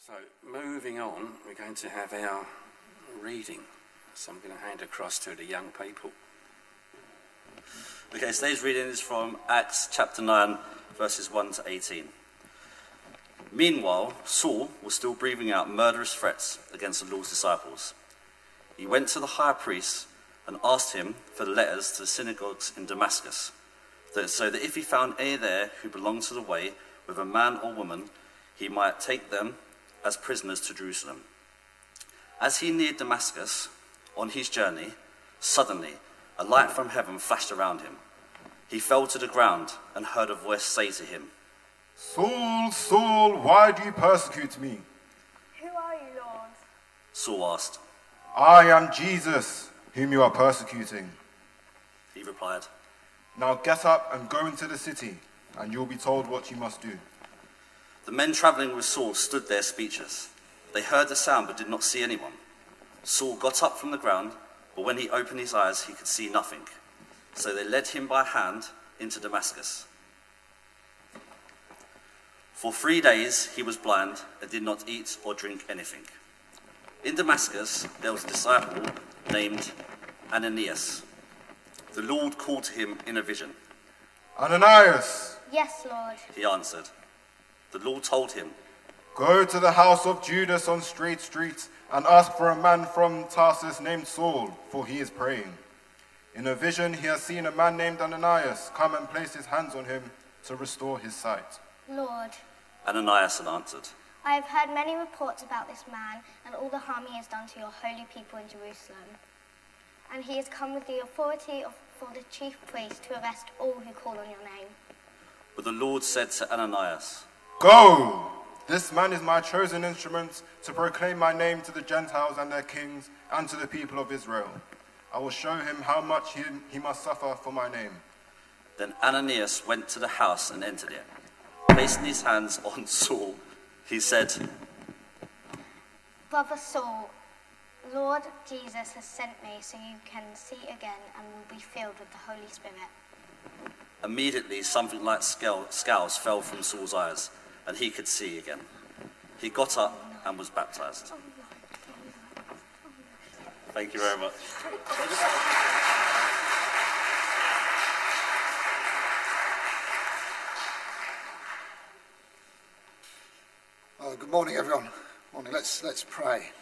So, moving on, we're going to have our reading. So I'm going to hand across to the young people. Okay, today's reading is from Acts chapter 9, verses 1 to 18. Meanwhile, Saul was still breathing out murderous threats against the Lord's disciples. He went to the high priest and asked him for the letters to the synagogues in Damascus, so that if he found any there who belonged to the way, whether man or woman, he might take them as prisoners to Jerusalem. As he neared Damascus on his journey, suddenly a light from heaven flashed around him. He fell to the ground and heard a voice say to him, "Saul, Saul, why do you persecute me?" "Who are you, Lord?" Saul asked. "I am Jesus, whom you are persecuting." He replied, "Now get up and go into the city, and you'll be told what you must do." The men travelling with Saul stood there speechless. They heard the sound but did not see anyone. Saul got up from the ground, but when he opened his eyes, he could see nothing. So they led him by hand into Damascus. For 3 days he was blind and did not eat or drink anything. In Damascus there was a disciple named Ananias. The Lord called to him in a vision. "Ananias," "Yes, Lord." He answered. The Lord told him, "Go to the house of Judas on Straight Street and ask for a man from Tarsus named Saul, for he is praying. In a vision he has seen a man named Ananias come and place his hands on him to restore his sight." "Lord, Ananias had answered, I have heard many reports about this man and all the harm he has done to your holy people in Jerusalem. And he has come with the authority for the chief priest to arrest all who call on your name." But the Lord said to Ananias, "Go! This man is my chosen instrument to proclaim my name to the Gentiles and their kings and to the people of Israel. I will show him how much he must suffer for my name." Then Ananias went to the house and entered it. Placing his hands on Saul, he said, "Brother Saul, Lord Jesus has sent me so you can see again and will be filled with the Holy Spirit." Immediately something like scales fell from Saul's eyes, and he could see again. He got up and was baptized. Thank you very much. Good morning, everyone. Morning. Let's pray.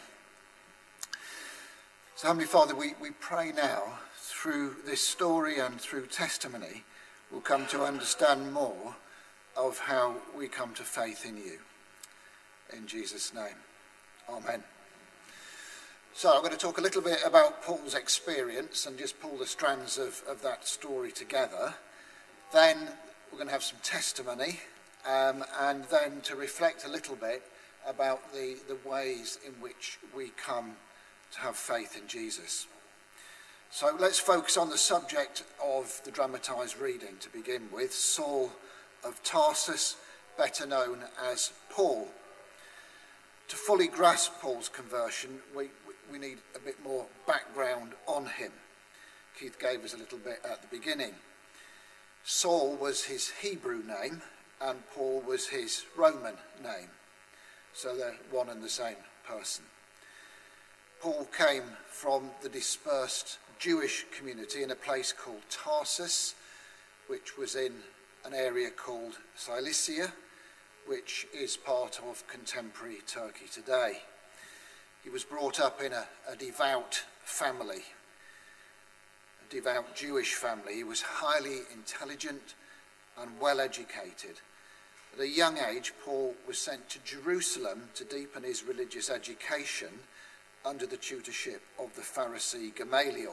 So, Heavenly Father, we pray now through this story and through testimony, we'll come to understand more of how we come to faith in you. In Jesus' name, amen. So I'm going to talk a little bit about Paul's experience and just pull the strands of that story together. Then we're going to have some testimony, and then to reflect a little bit about the ways in which we come to have faith in Jesus. So let's focus on the subject of the dramatised reading to begin with. Saul of Tarsus, better known as Paul. To fully grasp Paul's conversion, we need a bit more background on him. Keith gave us a little bit at the beginning. Saul was his Hebrew name and Paul was his Roman name. So they're one and the same person. Paul came from the dispersed Jewish community in a place called Tarsus, which was in an area called Cilicia, which is part of contemporary Turkey today. He was brought up in a devout family, a devout Jewish family. He was highly intelligent and well educated. At a young age, Paul was sent to Jerusalem to deepen his religious education under the tutorship of the Pharisee Gamaliel.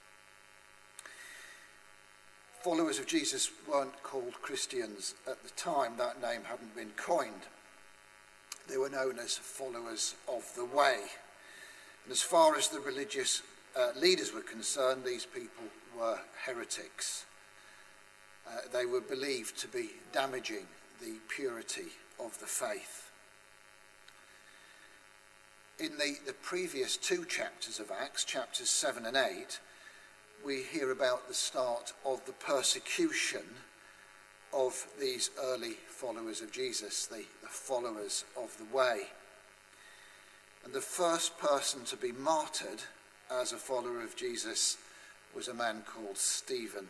Followers of Jesus weren't called Christians at the time. That name hadn't been coined. They were known as followers of the way. And as far as the religious leaders were concerned, these people were heretics. They were believed to be damaging the purity of the faith. In the previous two chapters of Acts, chapters 7 and 8, we hear about the start of the persecution of these early followers of Jesus, the followers of the way. And the first person to be martyred as a follower of Jesus was a man called Stephen.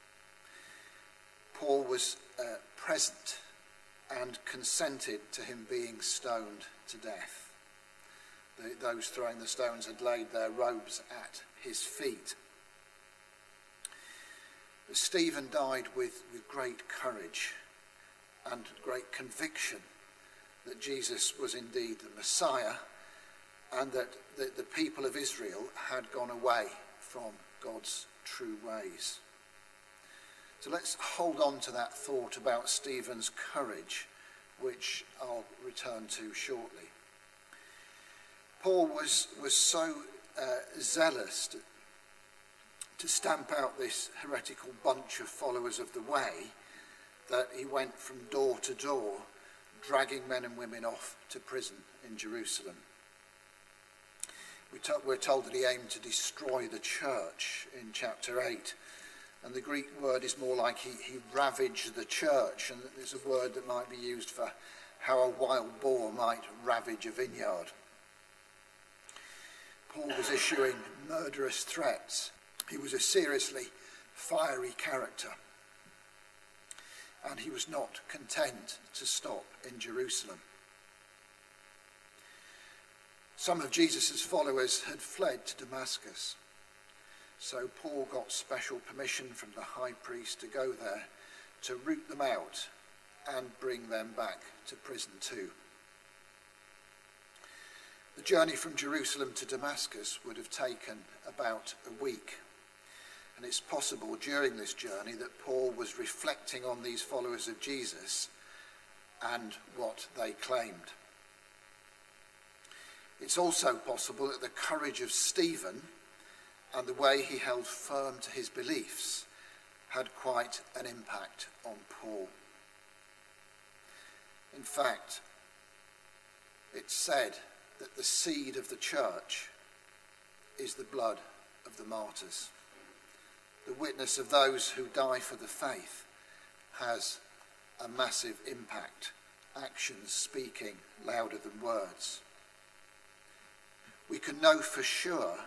Paul was present and consented to him being stoned to death. Those throwing the stones had laid their robes at his feet. But Stephen died with great courage and great conviction that Jesus was indeed the Messiah, and that the people of Israel had gone away from God's true ways. So let's hold on to that thought about Stephen's courage, which I'll return to shortly. Paul was so zealous to stamp out this heretical bunch of followers of the way that he went from door to door, dragging men and women off to prison in Jerusalem. We're told that he aimed to destroy the church in chapter 8. And the Greek word is more like he ravaged the church. And there's a word that might be used for how a wild boar might ravage a vineyard. Paul was issuing murderous threats. He was a seriously fiery character. And he was not content to stop in Jerusalem. Some of Jesus' followers had fled to Damascus. So Paul got special permission from the high priest to go there to root them out and bring them back to prison too. The journey from Jerusalem to Damascus would have taken about a week. And it's possible during this journey that Paul was reflecting on these followers of Jesus and what they claimed. It's also possible that the courage of Stephen and the way he held firm to his beliefs had quite an impact on Paul. In fact, it's said that the seed of the church is the blood of the martyrs. The witness of those who die for the faith has a massive impact, actions speaking louder than words. We can't know for sure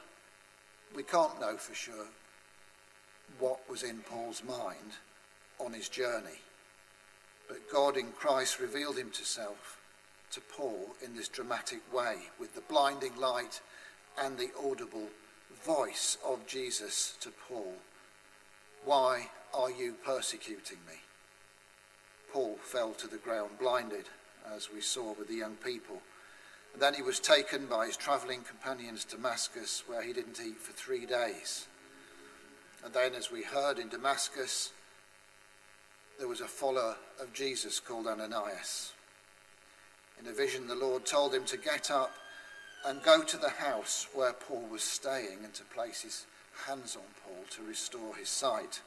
what was in Paul's mind on his journey. But God in Christ revealed himself to Paul in this dramatic way, with the blinding light and the audible voice of Jesus to Paul. Why are you persecuting me? Paul fell to the ground blinded, as we saw with the young people. And then he was taken by his travelling companions to Damascus, where he didn't eat for 3 days. And then, as we heard, in Damascus, there was a follower of Jesus called Ananias. In a vision, the Lord told him to get up and go to the house where Paul was staying and to place his hands on Paul to restore his sight.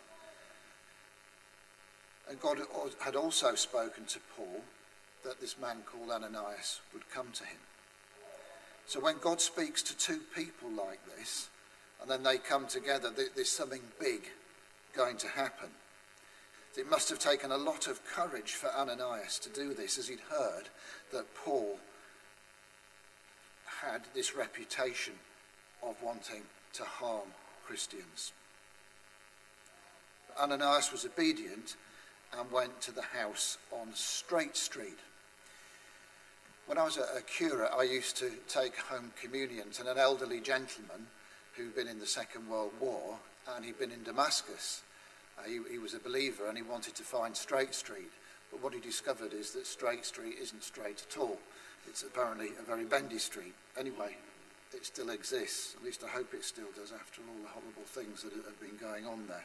And God had also spoken to Paul that this man called Ananias would come to him. So when God speaks to two people like this, and then they come together, there's something big going to happen. It must have taken a lot of courage for Ananias to do this, as he'd heard that Paul had this reputation of wanting to harm Christians. Ananias was obedient and went to the house on Straight Street. When I was a curate, I used to take home communions, and an elderly gentleman who'd been in the Second World War, and he'd been in Damascus. He was a believer and he wanted to find Straight Street. But what he discovered is that Straight Street isn't straight at all. It's apparently a very bendy street. Anyway, it still exists. At least I hope it still does after all the horrible things that have been going on there.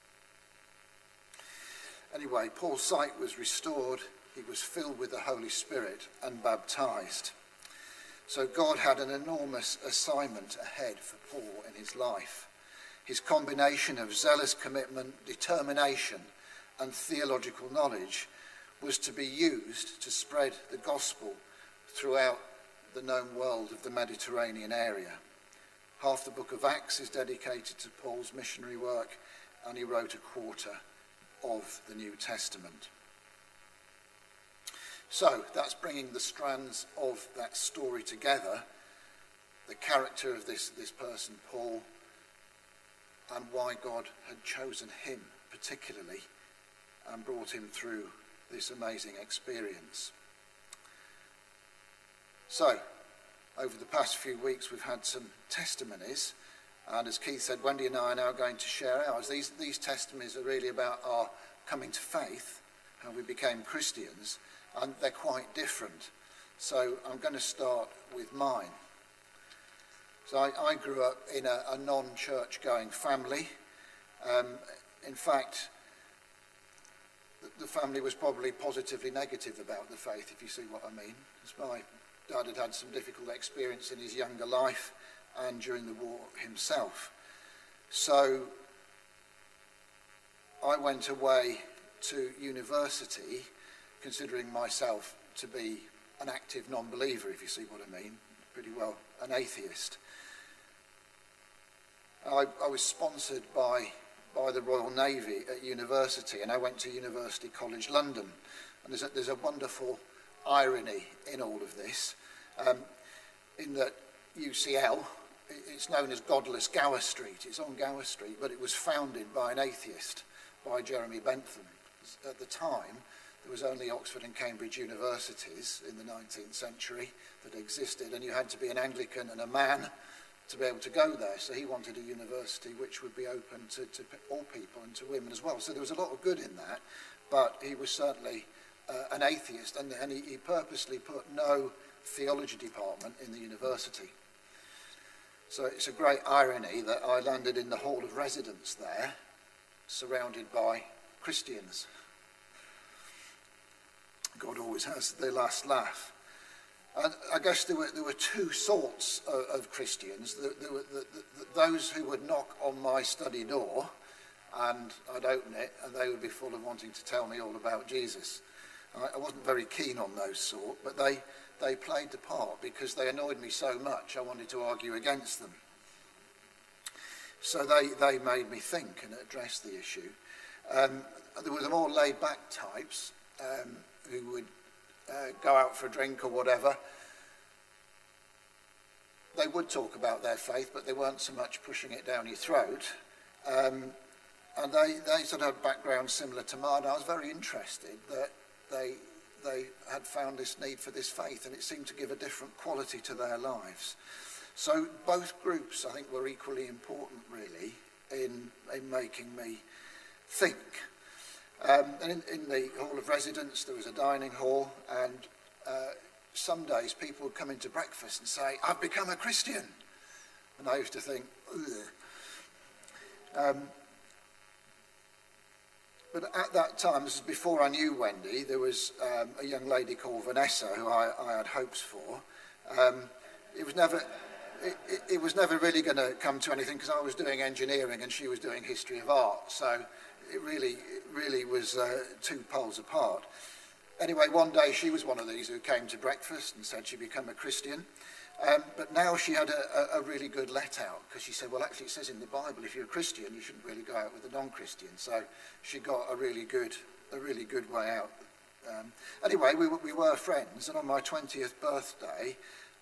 Anyway, Paul's sight was restored. He was filled with the Holy Spirit and baptized. So God had an enormous assignment ahead for Paul in his life. His combination of zealous commitment, determination, and theological knowledge was to be used to spread the gospel throughout the known world of the Mediterranean area. Half the book of Acts is dedicated to Paul's missionary work, and he wrote a quarter of the New Testament. So that's bringing the strands of that story together the character of this person, Paul, and why God had chosen him particularly and brought him through this amazing experience. So, over the past few weeks we've had some testimonies, and as Keith said, Wendy and I are now going to share ours. These testimonies are really about our coming to faith, how we became Christians, and they're quite different. So I'm going to start with mine. So I grew up in a non-church going family. In fact, the family was probably positively negative about the faith, if you see what I mean. Because my dad had had some difficult experience in his younger life and during the war himself. So I went away to university considering myself to be an active non-believer, if you see what I mean, pretty well an atheist. I was sponsored by the Royal Navy at university, and I went to University College London. And there's a wonderful irony in all of this, in that UCL, it's known as Godless Gower Street. It's on Gower Street, but it was founded by an atheist, by Jeremy Bentham. At the time, there was only Oxford and Cambridge universities in the 19th century that existed, and you had to be an Anglican and a man to be able to go there. So he wanted a university which would be open to all people and to women as well. So there was a lot of good in that, but he was certainly an atheist, and he purposely put no theology department in the university. So it's a great irony that I landed in the Hall of Residence there, surrounded by Christians. God always has the last laugh. And I guess there were two sorts of Christians. There were those who would knock on my study door, and I'd open it, and they would be full of wanting to tell me all about Jesus. I wasn't very keen on those sort, but they played the part because they annoyed me so much I wanted to argue against them. So they made me think and address the issue. There were the more laid-back types who would go out for a drink or whatever. They would talk about their faith, but they weren't so much pushing it down your throat. And they sort of had backgrounds similar to mine. I was very interested that they had found this need for this faith, and it seemed to give a different quality to their lives. So both groups, I think, were equally important, really, in making me think. And in the Hall of Residence, there was a dining hall, and some days people would come into breakfast and say, "I've become a Christian." And I used to think, ugh. But at that time, this is before I knew Wendy, there was a young lady called Vanessa who I had hopes for. It was never really going to come to anything because I was doing engineering and she was doing history of art. So it really was two poles apart. Anyway, one day she was one of these who came to breakfast and said she'd become a Christian. But now she had a really good let out because she said, well, actually it says in the Bible if you're a Christian you shouldn't really go out with a non-Christian. So she got a really good way out. Anyway, we were friends, and on my 20th birthday,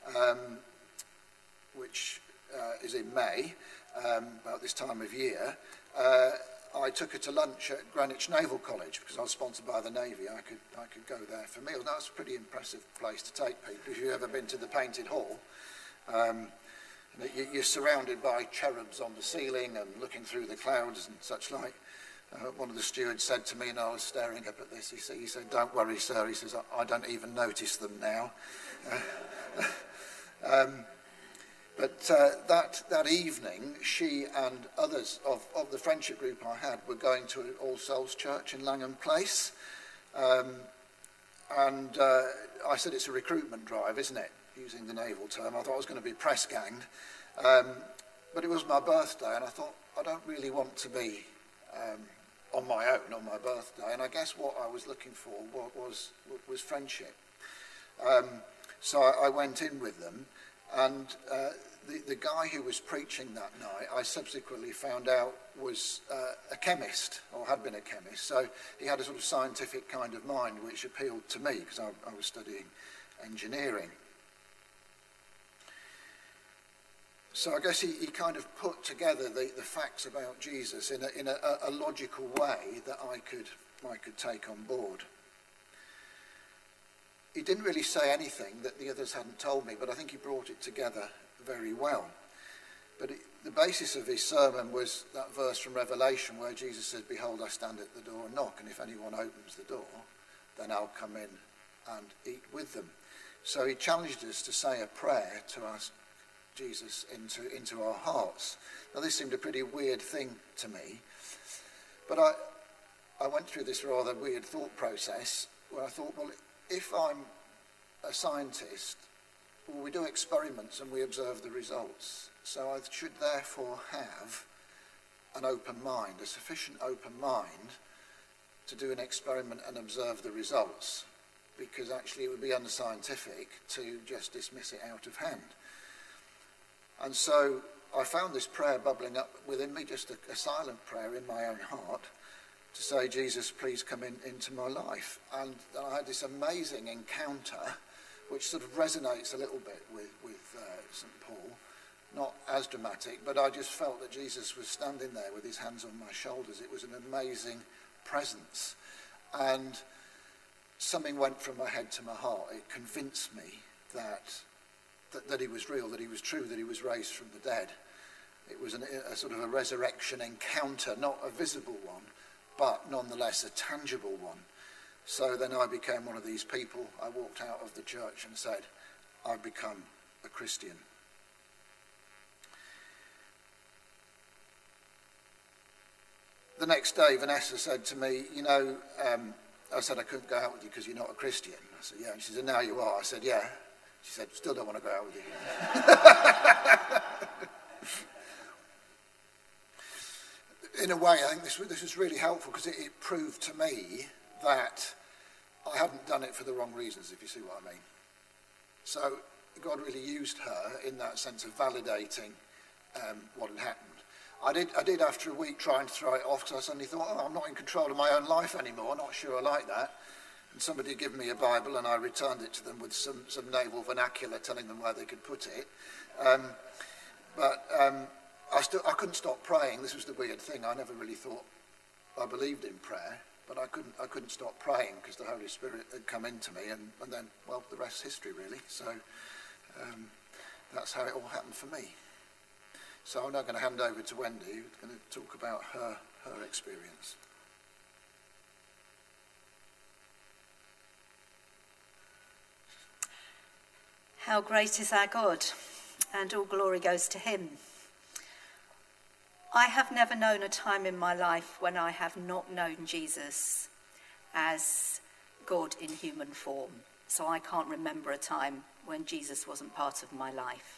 which is in May, about this time of year, I took her to lunch at Greenwich Naval College because I was sponsored by the Navy. I could go there for meals. That's a pretty impressive place to take people. If you've ever been to the Painted Hall, you're surrounded by cherubs on the ceiling and looking through the clouds and such like. One of the stewards said to me, and I was staring up at this, he said, "Don't worry, sir," he says, "I don't even notice them now." But that evening, she and others of the friendship group I had were going to All Souls Church in Langham Place. And I said, it's a recruitment drive, isn't it? Using the naval term. I thought I was going to be press ganged. But it was my birthday, and I thought, I don't really want to be on my own on my birthday. And I guess what I was looking for was friendship. So I went in with them. And the guy who was preaching that night, I subsequently found out was a chemist, or had been a chemist. So he had a sort of scientific kind of mind which appealed to me because I was studying engineering. So I guess he kind of put together the facts about Jesus in a logical way that I could take on board. He didn't really say anything that the others hadn't told me, but I think he brought it together very well. But the basis of his sermon was that verse from Revelation where Jesus said, "Behold, I stand at the door and knock, and if anyone opens the door, then I'll come in and eat with them." So he challenged us to say a prayer to ask Jesus into our hearts. Now this seemed a pretty weird thing to me, but I went through this rather weird thought process where I thought, well, if I'm a scientist, well, we do experiments and we observe the results. So I should therefore have an open mind, a sufficient open mind to do an experiment and observe the results, because actually it would be unscientific to just dismiss it out of hand. And so I found this prayer bubbling up within me, just a silent prayer in my own heart, to say, "Jesus, please come into my life." And I had this amazing encounter, which sort of resonates a little bit with St. Paul. Not as dramatic, but I just felt that Jesus was standing there with his hands on my shoulders. It was an amazing presence. And something went from my head to my heart. It convinced me that he was real, that he was true, that he was raised from the dead. It was a sort of a resurrection encounter, not a visible one, but nonetheless a tangible one. So then I became one of these people. I walked out of the church and said, "I've become a Christian." The next day, Vanessa said to me, I said I couldn't go out with you because you're not a Christian. I said, "Yeah." And she said, "Now you are." I said, "Yeah." She said, "Still don't want to go out with you." In a way, I think this was really helpful because it proved to me that I hadn't done it for the wrong reasons, if you see what I mean. So God really used her in that sense of validating what had happened. I did after a week try and throw it off because I suddenly thought, I'm not in control of my own life anymore. I'm not sure I like that. And somebody had given me a Bible and I returned it to them with some naval vernacular telling them where they could put it. I couldn't stop praying. This was the weird thing. I never really thought I believed in prayer, but I couldn't stop praying because the Holy Spirit had come into me, and then, well, the rest's history, really. So that's how it all happened for me. So I'm now going to hand over to Wendy, who's going to talk about her experience. How great is our God, and all glory goes to him. I have never known a time in my life when I have not known Jesus as God in human form. So I can't remember a time when Jesus wasn't part of my life.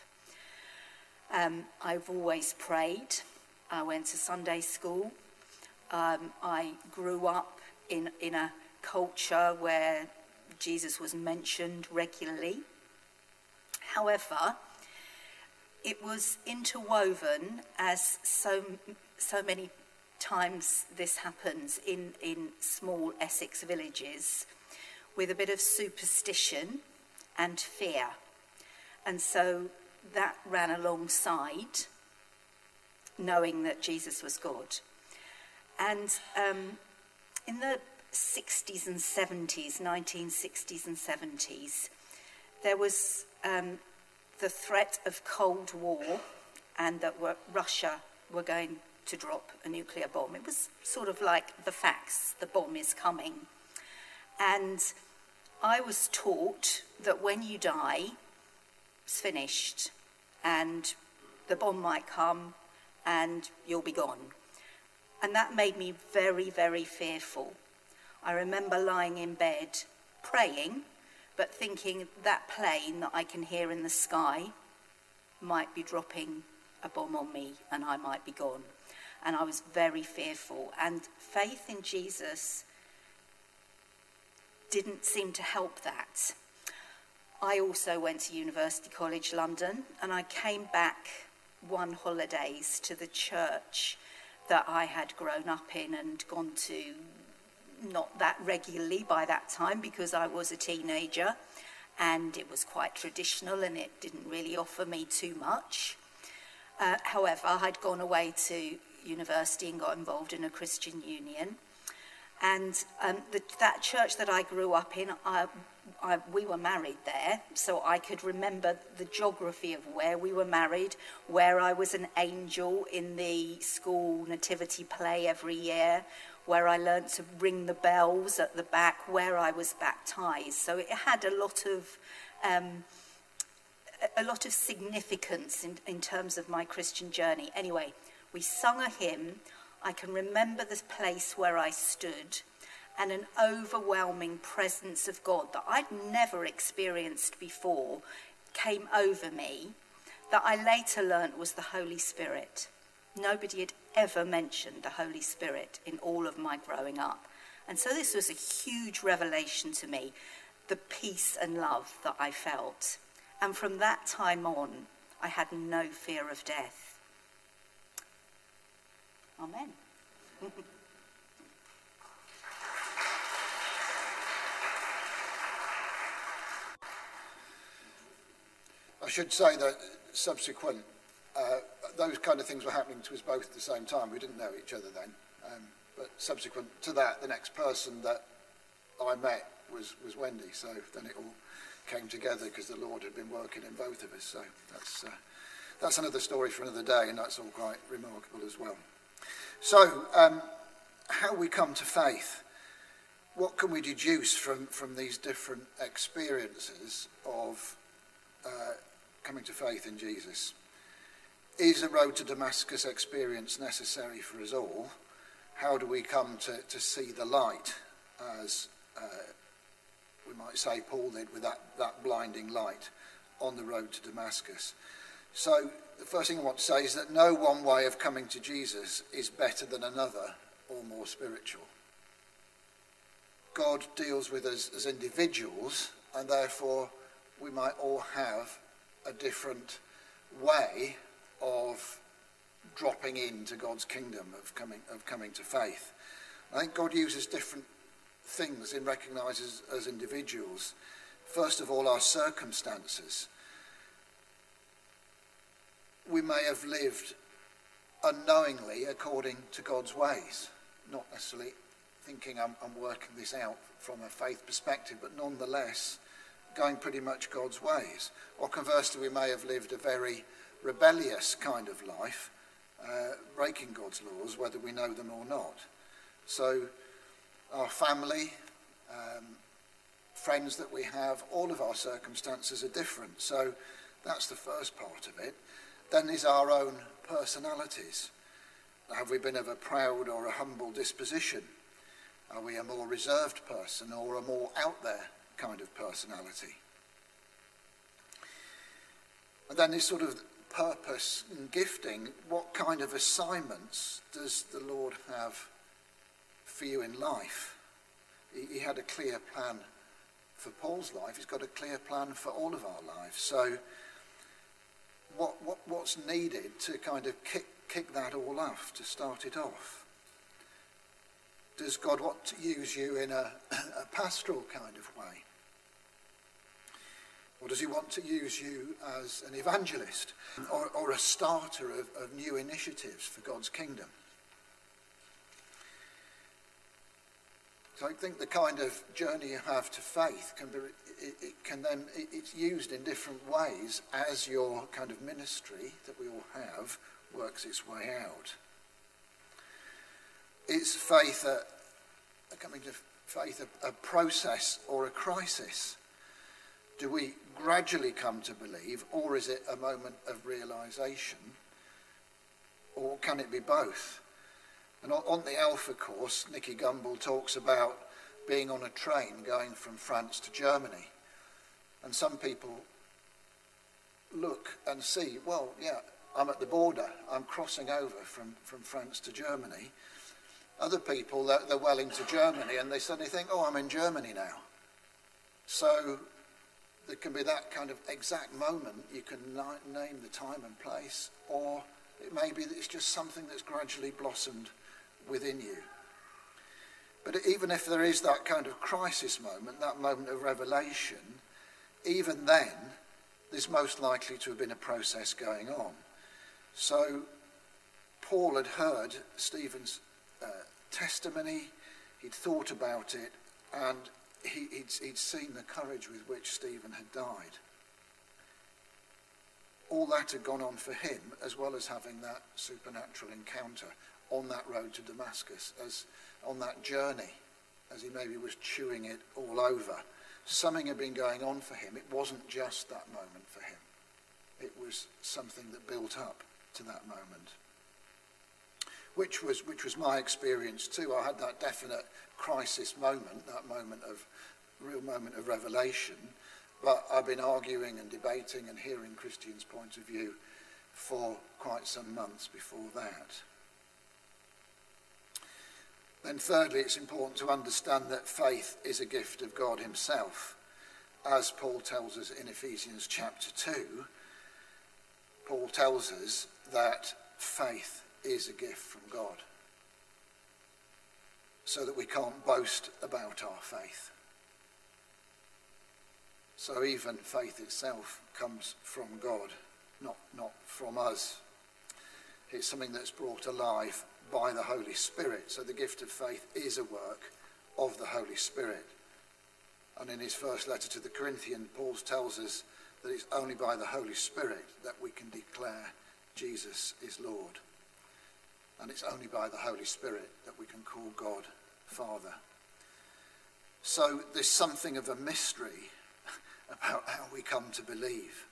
I've always prayed. I went to Sunday school. I grew up in a culture where Jesus was mentioned regularly. However, it was interwoven, as so many times this happens in small Essex villages, with a bit of superstition and fear. And so that ran alongside knowing that Jesus was God. And in the 60s and 70s, 1960s and 70s, there was the threat of Cold War, and that Russia were going to drop a nuclear bomb. It was sort of like the facts, the bomb is coming. And I was taught that when you die, it's finished, and the bomb might come and you'll be gone. And that made me very, very fearful. I remember lying in bed praying, but thinking that plane that I can hear in the sky might be dropping a bomb on me and I might be gone. And I was very fearful. And faith in Jesus didn't seem to help that. I also went to University College London, and I came back one holidays to the church that I had grown up in and gone to, not that regularly by that time because I was a teenager and it was quite traditional and it didn't really offer me too much. However, I'd gone away to university and got involved in a Christian union. And that church that I grew up in, we were married there, so I could remember the geography of where we were married, where I was an angel in the school nativity play every year, where I learnt to ring the bells at the back, where I was baptised. So it had a lot of significance in terms of my Christian journey. Anyway, we sung a hymn. I can remember the place where I stood, and an overwhelming presence of God that I'd never experienced before came over me, that I later learnt was the Holy Spirit. Nobody had ever mentioned the Holy Spirit in all of my growing up. And so this was a huge revelation to me, the peace and love that I felt. And from that time on, I had no fear of death. Amen. I should say that subsequent, those kind of things were happening to us both at the same time. We didn't know each other then. But subsequent to that, the next person that I met was Wendy. So then it all came together because the Lord had been working in both of us. So that's another story for another day, and that's all quite remarkable as well. So, how we come to faith, what can we deduce from these different experiences of coming to faith in Jesus? Is a road to Damascus experience necessary for us all? How do we come to see the light, as we might say Paul did with that blinding light on the road to Damascus? So the first thing I want to say is that no one way of coming to Jesus is better than another or more spiritual. God deals with us as individuals, and therefore we might all have a different way of dropping into God's kingdom, of coming to faith. I think God uses different things in recognising us as individuals. First of all, our circumstances. We may have lived unknowingly according to God's ways, not necessarily thinking I'm working this out from a faith perspective, but nonetheless going pretty much God's ways. Or conversely, we may have lived a very rebellious kind of life, breaking God's laws, whether we know them or not. So our family, friends that we have, all of our circumstances are different. So that's the first part of it. Then is our own personalities. Have we been of a proud or a humble disposition? Are we a more reserved person or a more out there kind of personality? And then this sort of purpose and gifting. What kind of assignments does the Lord have for you in life? He had a clear plan for Paul's life. He's got a clear plan for all of our lives. So what's needed to kind of kick that all off, to start it off? Does God want to use you in a pastoral kind of way? Or does he want to use you as an evangelist or a starter of new initiatives for God's kingdom? So I think the kind of journey you have to faith it's used in different ways as your kind of ministry that we all have works its way out. Is faith coming to faith a process or a crisis? Do we gradually come to believe, or is it a moment of realization, or can it be both? And on the Alpha course, Nicky Gumbel talks about being on a train going from France to Germany. And some people look and see, well, yeah, I'm at the border. I'm crossing over from France to Germany. Other people, they're well into Germany, and they suddenly think, oh, I'm in Germany now. So there can be that kind of exact moment. You can name the time and place, or it may be that it's just something that's gradually blossomed within you. But even if there is that kind of crisis moment, that moment of revelation, even then, there's most likely to have been a process going on. So Paul had heard Stephen's testimony, he'd thought about it, and he'd seen the courage with which Stephen had died. All that had gone on for him, as well as having that supernatural encounter on that road to Damascus, as on that journey, as he maybe was chewing it all over. Something had been going on for him. It wasn't just that moment for him. It was something that built up to that moment. Which was my experience too. I had that definite crisis moment, that real moment of revelation. But I've been arguing and debating and hearing Christians' point of view for quite some months before that. Then thirdly, it's important to understand that faith is a gift of God himself. As Paul tells us in Ephesians chapter 2, Paul tells us that faith is a gift from God, so that we can't boast about our faith. So even faith itself comes from God, not from us. It's something that's brought alive by the Holy Spirit. So the gift of faith is a work of the Holy Spirit. And in his first letter to the Corinthians, Paul tells us that it's only by the Holy Spirit that we can declare Jesus is Lord. And it's only by the Holy Spirit that we can call God Father. So there's something of a mystery about how we come to believe.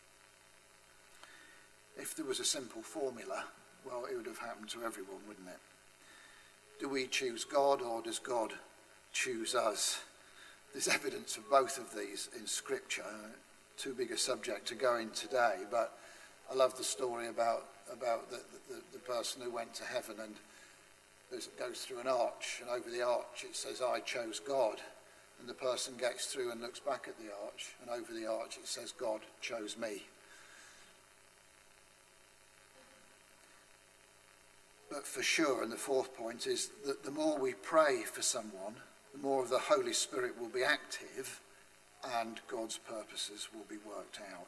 If there was a simple formula, well, it would have happened to everyone, wouldn't it? Do we choose God, or does God choose us? There's evidence of both of these in Scripture. Too big a subject to go in today, but I love the story about the person who went to heaven and goes through an arch, and over the arch it says, I chose God. And the person gets through and looks back at the arch, and over the arch it says, God chose me. But for sure, and the fourth point is that the more we pray for someone, the more of the Holy Spirit will be active and God's purposes will be worked out.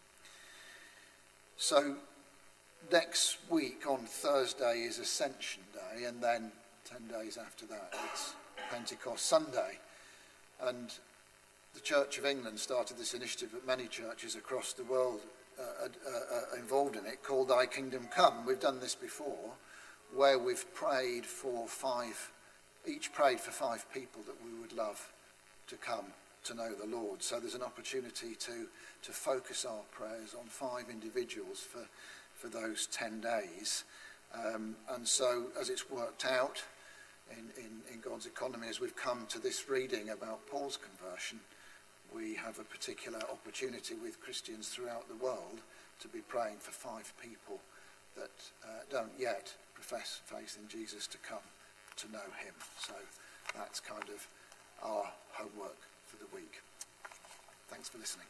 So next week on Thursday is Ascension Day, and then 10 days after that it's Pentecost Sunday. And the Church of England started this initiative, but many churches across the world are involved in it, called Thy Kingdom Come. We've done this before, where we've prayed for each prayed for 5 people that we would love to come to know the Lord. So there's an opportunity to focus our prayers on 5 individuals for those 10 days. And so as it's worked out in God's economy, as we've come to this reading about Paul's conversion, we have a particular opportunity with Christians throughout the world to be praying for 5 people that don't yet profess faith in Jesus to come to know him. So that's kind of our homework for the week. Thanks for listening.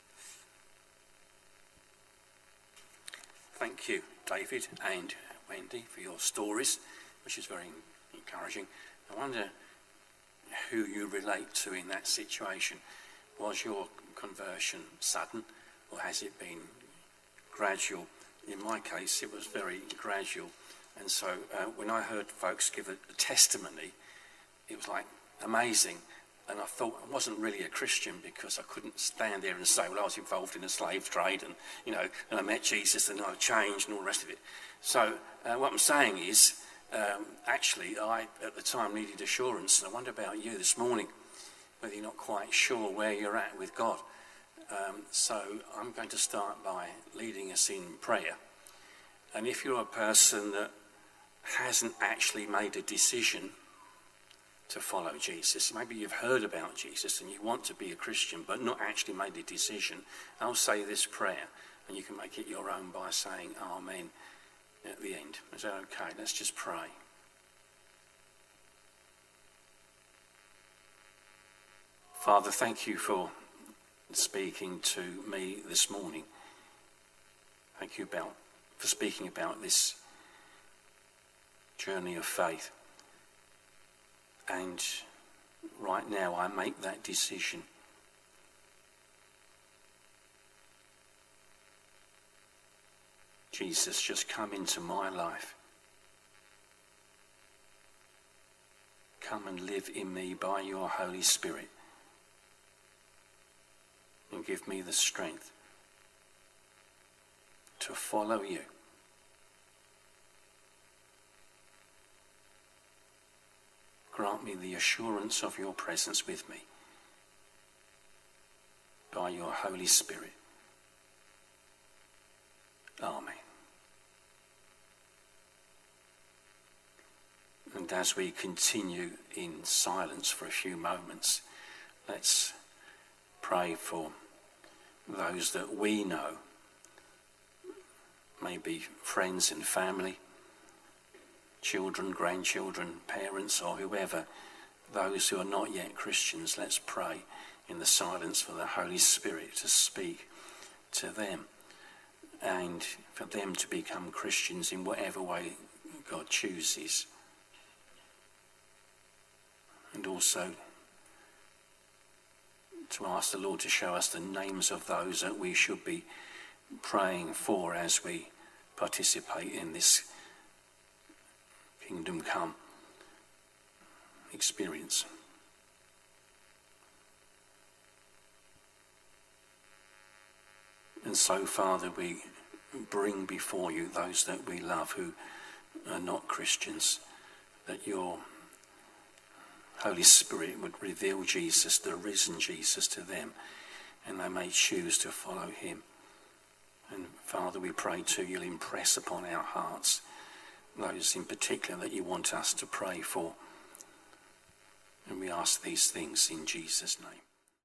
Thank you, David and Wendy, for your stories, which is very encouraging. I wonder who you relate to in that situation. Was your conversion sudden, or has it been gradual? In my case, it was very gradual. And so when I heard folks give a testimony, it was like amazing. And I thought I wasn't really a Christian, because I couldn't stand there and say, well, I was involved in the slave trade, and, and I met Jesus and I changed and all the rest of it. So what I'm saying is, actually, I, at the time, needed assurance. And I wonder about you this morning, whether you're not quite sure where you're at with God. So I'm going to start by leading us in prayer. And if you're a person that hasn't actually made a decision to follow Jesus, maybe you've heard about Jesus and you want to be a Christian but not actually made a decision, I'll say this prayer and you can make it your own by saying Amen at the end. Is that okay? Let's just pray. Father, thank you for speaking to me this morning. Thank you for speaking about this journey of faith. And right now I make that decision. Jesus, just come into my life. Come and live in me by your Holy Spirit. And give me the strength to follow you. Grant me the assurance of your presence with me by your Holy Spirit. Amen. And as we continue in silence for a few moments, let's pray for those that we know, maybe friends and family, children, grandchildren, parents, or whoever, those who are not yet Christians. Let's pray in the silence for the Holy Spirit to speak to them and for them to become Christians in whatever way God chooses. And also to ask the Lord to show us the names of those that we should be praying for as we participate in this Kingdom Come experience. And so, Father, we bring before you those that we love who are not Christians, that your Holy Spirit would reveal Jesus, the risen Jesus, to them, and they may choose to follow him. And Father, we pray too, you'll impress upon our hearts those in particular that you want us to pray for. And we ask these things in Jesus' name.